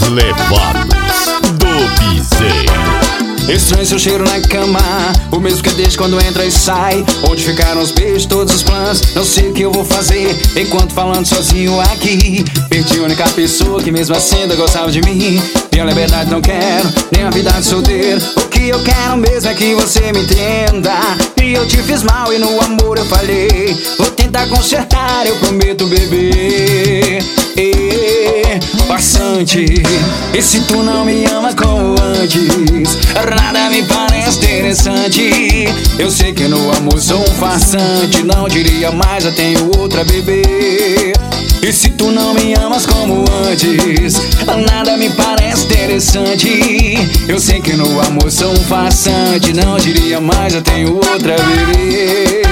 Levados do Piseiro. Estranho seu cheiro na cama, o mesmo que deixa quando entra e sai. Onde ficaram os beijos, todos os planos? Não sei o que eu vou fazer enquanto falando sozinho aqui. Perdi a única pessoa que mesmo assim ainda gostava de mim. Minha liberdade não quero, nem a vida de solteiro. O que eu quero mesmo é que você me entenda. E eu te fiz mal e no amor eu falhei. Vou tentar consertar, eu prometo, bebê. Passante, e se tu não me ama como antes, nada me parece interessante. Eu sei que no amor sou um farsante, não diria mais, eu tenho outra, bebê. E se tu não me amas como antes, nada me parece interessante. Eu sei que no amor sou um farsante, não diria mais, eu tenho outra, bebê.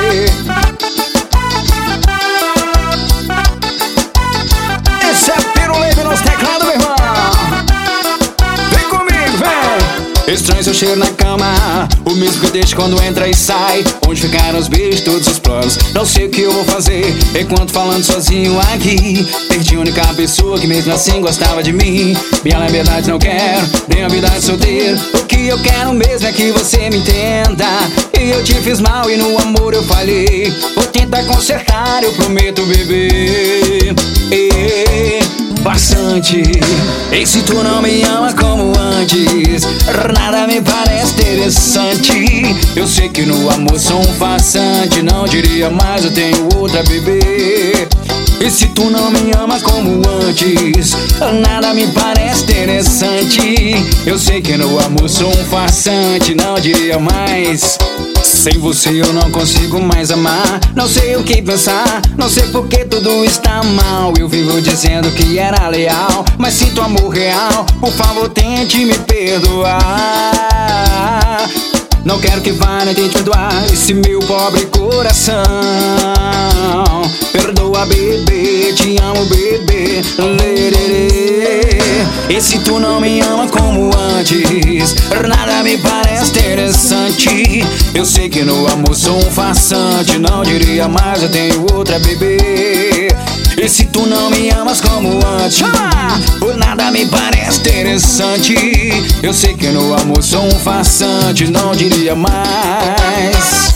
Estranho seu cheiro na cama, o mesmo que eu deixo quando entra e sai. Onde ficaram os beijos, todos os planos? Não sei o que eu vou fazer enquanto falando sozinho aqui. Perdi a única pessoa que mesmo assim gostava de mim. Minha liberdade não quero, nem a vida de solteiro. O que eu quero mesmo é que você me entenda. E eu te fiz mal e no amor eu falhei. Vou tentar consertar, eu prometo, bebê. Bastante, e se tu não me ama como antes, nada me parece interessante. Eu sei que no amor sou um farsante, não diria mais, eu tenho outra, bebê. E se tu não me ama como antes, nada me parece interessante. Eu sei que no amor sou um farsante, não diria mais. Sem você eu não consigo mais amar. Não sei o que pensar, não sei por que tudo está mal. Eu vivo dizendo que era leal, mas sinto amor real. Por favor tente me perdoar. Não quero que vá, nem tente perdoar esse meu pobre coração. Perdoa, bebê, te amo, bebê. E se tu não me ama como antes, nada me parece interessante. Eu sei que no amor sou um farsante, não diria mais, eu tenho outra, bebê. E se tu não me amas como antes, por nada me parece interessante. Eu sei que no amor sou um farsante, não diria mais.